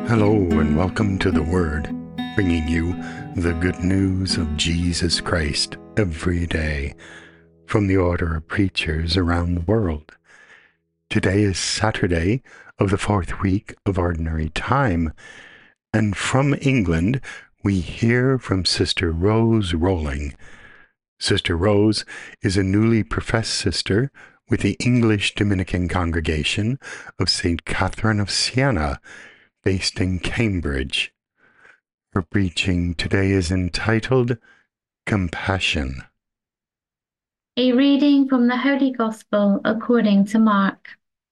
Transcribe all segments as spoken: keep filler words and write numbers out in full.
Hello and welcome to The Word, bringing you the good news of Jesus Christ every day from the order of preachers around the world. Today is Saturday of the fourth week of Ordinary Time, and from England we hear from Sister Rose Rolling. Sister Rose is a newly professed sister with the English Dominican Congregation of Saint Catherine of Siena, based in Cambridge. Her preaching today is entitled Compassion. A reading from the Holy Gospel according to Mark.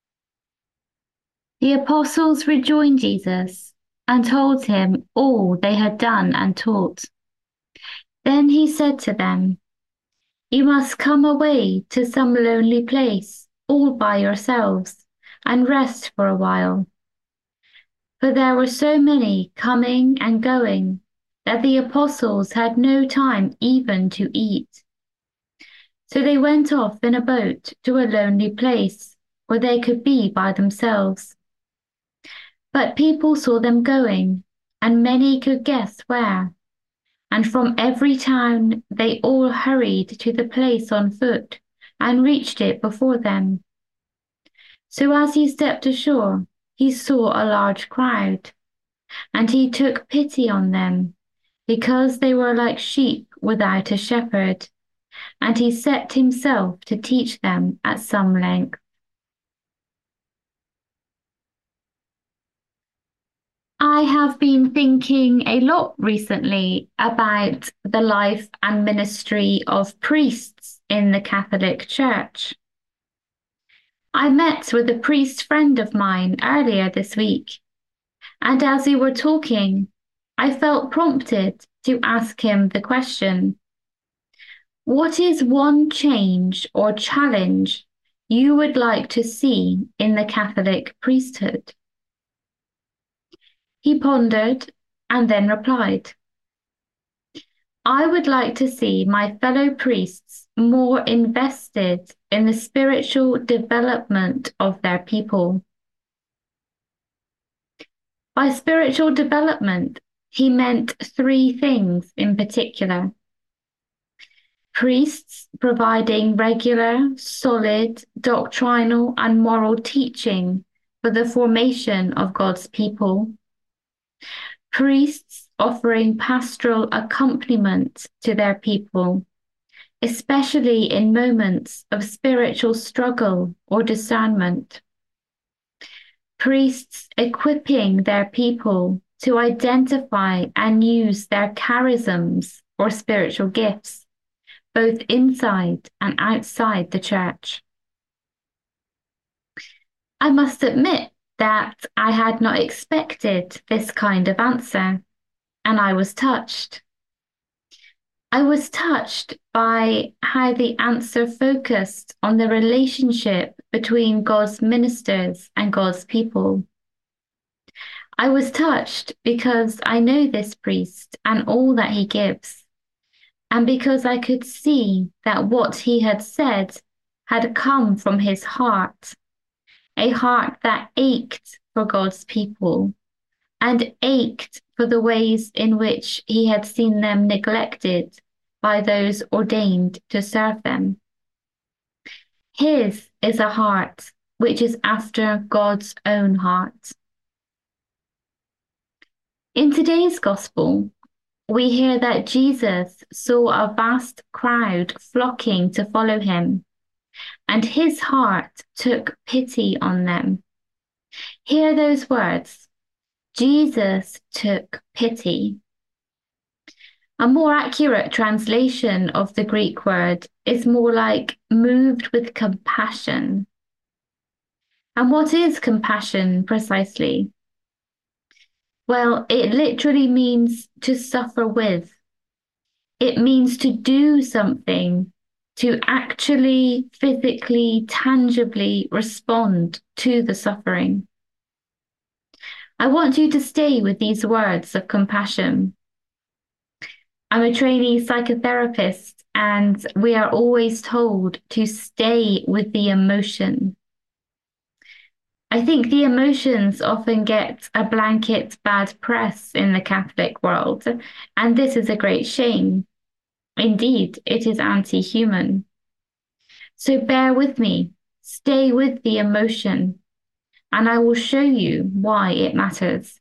The apostles rejoined Jesus and told him all they had done and taught. Then he said to them, "You must come away to some lonely place, all by yourselves, and rest for a while." For there were so many coming and going that the apostles had no time even to eat. So they went off in a boat to a lonely place where they could be by themselves. But people saw them going, and many could guess where. And from every town they all hurried to the place on foot and reached it before them. So as he stepped ashore, he saw a large crowd, and he took pity on them, because they were like sheep without a shepherd, and he set himself to teach them at some length. I have been thinking a lot recently about the life and ministry of priests in the Catholic Church. I met with a priest friend of mine earlier this week, and as we were talking, I felt prompted to ask him the question, what is one change or challenge you would like to see in the Catholic priesthood? He pondered and then replied, I would like to see my fellow priests more invested in the spiritual development of their people. By spiritual development, he meant three things in particular. Priests providing regular, solid, doctrinal and moral teaching for the formation of God's people. Priests offering pastoral accompaniment to their people, especially in moments of spiritual struggle or discernment. Priests equipping their people to identify and use their charisms or spiritual gifts, both inside and outside the church. I must admit that I had not expected this kind of answer, and I was touched. I was touched by how the answer focused on the relationship between God's ministers and God's people. I was touched because I know this priest and all that he gives, and because I could see that what he had said had come from his heart, a heart that ached for God's people and ached for the ways in which he had seen them neglected by those ordained to serve them. His is a heart which is after God's own heart. In today's gospel, we hear that Jesus saw a vast crowd flocking to follow him, and his heart took pity on them. Hear those words. Jesus took pity. A more accurate translation of the Greek word is more like moved with compassion. And what is compassion precisely? Well, it literally means to suffer with. It means to do something, to actually, physically, tangibly respond to the suffering. I want you to stay with these words of compassion. I'm a trainee psychotherapist, and we are always told to stay with the emotion. I think the emotions often get a blanket bad press in the Catholic world, and this is a great shame. Indeed, it is anti-human. So bear with me, stay with the emotion, and I will show you why it matters.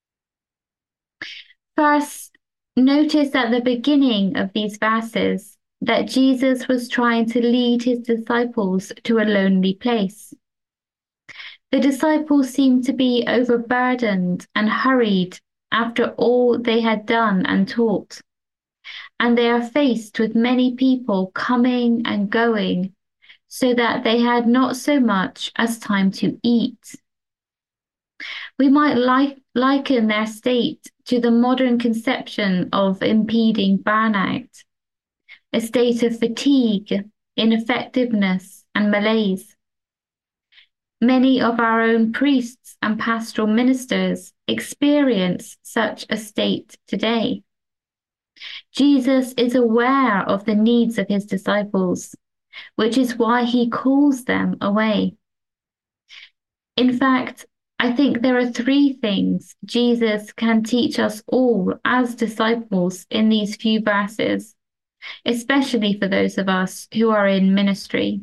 First, notice at the beginning of these verses that Jesus was trying to lead his disciples to a lonely place. The disciples seemed to be overburdened and hurried after all they had done and taught, and they are faced with many people coming and going, so that they had not so much as time to eat. We might like, liken their state to the modern conception of impeding burnout, a state of fatigue, ineffectiveness, and malaise. Many of our own priests and pastoral ministers experience such a state today. Jesus is aware of the needs of his disciples, which is why he calls them away. In fact, I think there are three things Jesus can teach us all as disciples in these few verses, especially for those of us who are in ministry.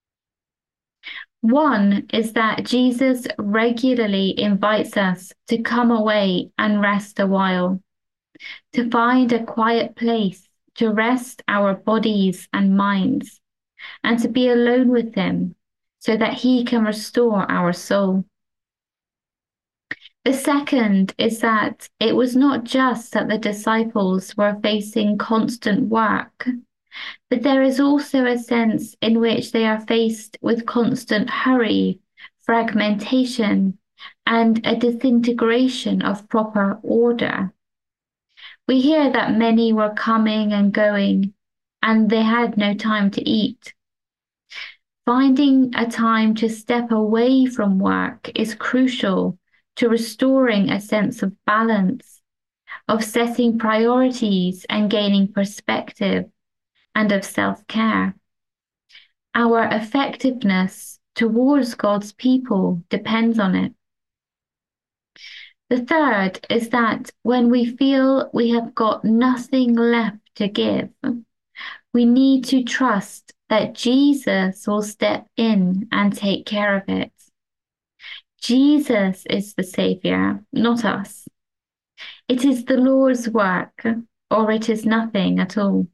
One is that Jesus regularly invites us to come away and rest a while, to find a quiet place to rest our bodies and minds, and to be alone with him so that he can restore our soul. The second is that it was not just that the disciples were facing constant work, but there is also a sense in which they are faced with constant hurry, fragmentation, and a disintegration of proper order. We hear that many were coming and going, and they had no time to eat. Finding a time to step away from work is crucial to restoring a sense of balance, of setting priorities and gaining perspective, and of self-care. Our effectiveness towards God's people depends on it. The third is that when we feel we have got nothing left to give, we need to trust that Jesus will step in and take care of it. Jesus is the Saviour, not us. It is the Lord's work, or it is nothing at all.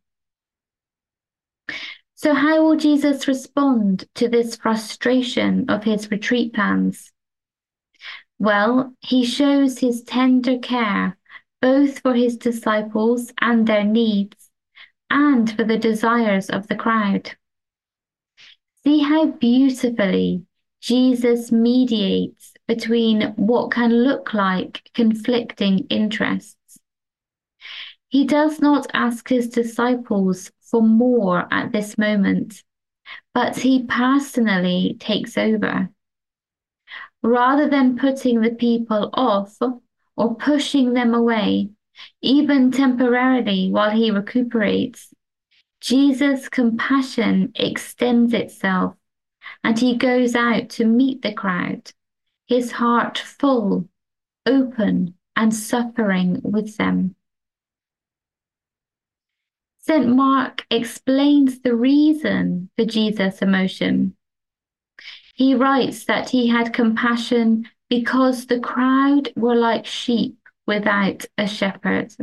So how will Jesus respond to this frustration of his retreat plans? Well, he shows his tender care both for his disciples and their needs, and for the desires of the crowd. See how beautifully Jesus mediates between what can look like conflicting interests. He does not ask his disciples for more at this moment, but he personally takes over. Rather than putting the people off or pushing them away, even temporarily while he recuperates, Jesus' compassion extends itself, and he goes out to meet the crowd, his heart full, open, and suffering with them. Saint Mark explains the reason for Jesus' emotion. He writes that he had compassion because the crowd were like sheep without a shepherd.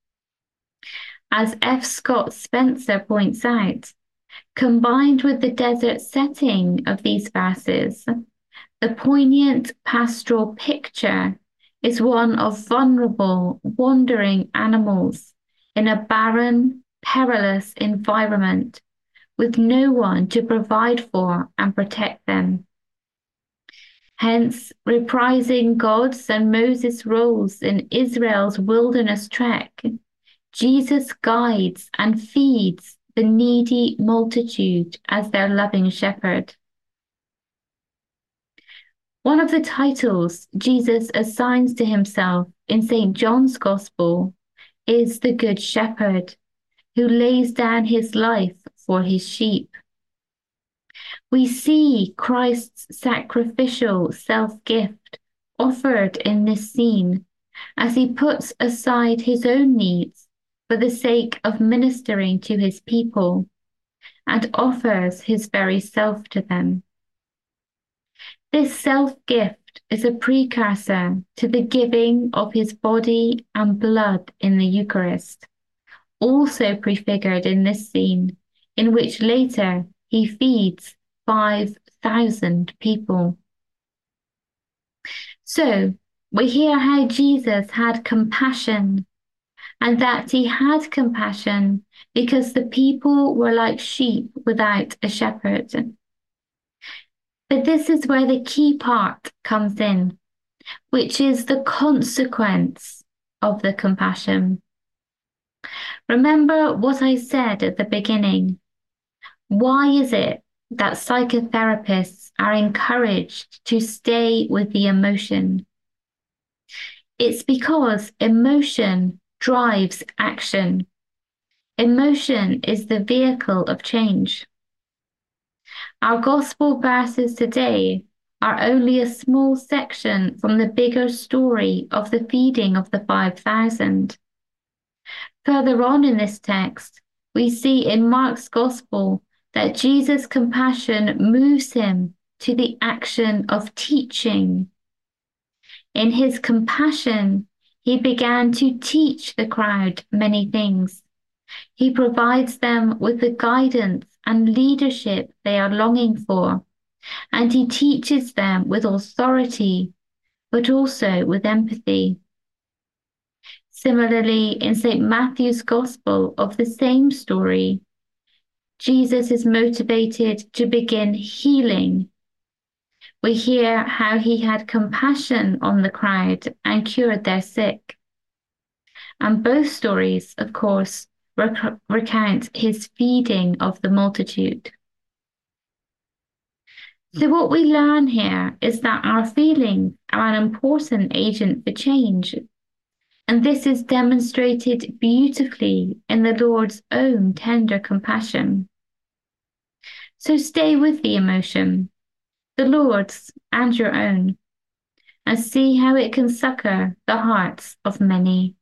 As F. Scott Spencer points out, combined with the desert setting of these verses, the poignant pastoral picture is one of vulnerable, wandering animals in a barren, perilous environment with no one to provide for and protect them. Hence, reprising God's and Moses' roles in Israel's wilderness trek, Jesus guides and feeds the needy multitude as their loving shepherd. One of the titles Jesus assigns to himself in Saint John's Gospel is the Good Shepherd, who lays down his life for his sheep. We see Christ's sacrificial self-gift offered in this scene as he puts aside his own needs for the sake of ministering to his people and offers his very self to them. This self-gift is a precursor to the giving of his body and blood in the Eucharist, also prefigured in this scene, in which later he feeds five thousand people. So we hear how Jesus had compassion, and that he had compassion because the people were like sheep without a shepherd. But this is where the key part comes in, which is the consequence of the compassion. Remember what I said at the beginning. Why is it that psychotherapists are encouraged to stay with the emotion? It's because emotion drives action. Emotion is the vehicle of change. Our gospel verses today are only a small section from the bigger story of the feeding of the five thousand. Further on in this text, we see in Mark's gospel that Jesus' compassion moves him to the action of teaching. In his compassion, he began to teach the crowd many things. He provides them with the guidance and leadership they are longing for, and he teaches them with authority, but also with empathy. Similarly, in Saint Matthew's Gospel of the same story, Jesus is motivated to begin healing. We hear how he had compassion on the crowd and cured their sick. And both stories, of course, rec- recount his feeding of the multitude. So what we learn here is that our feelings are an important agent for change. And this is demonstrated beautifully in the Lord's own tender compassion. So stay with the emotion, the Lord's and your own, and see how it can succor the hearts of many.